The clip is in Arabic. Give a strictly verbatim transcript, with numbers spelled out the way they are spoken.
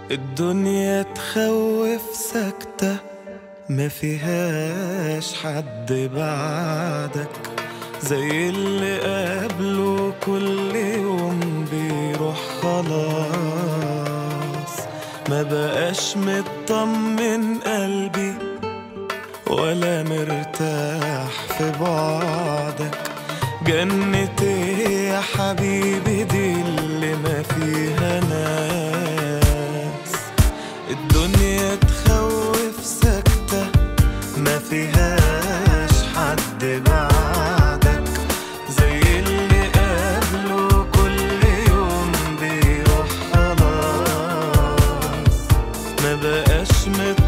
الدنيا تخوف سكتة ما فيهاش حد بعدك، زي اللي قبله كل يوم بيروح خلاص. ما بقاش مطمن قلبي ولا مرتاح في بعدك. جنتي يا حبيبي دي اللي ما فيها ناس. الدنيا تخوف سكتة ما فيهاش حد بعدك، زي اللي قبله كل يوم بيروح خلاص. ما بقاش مطمن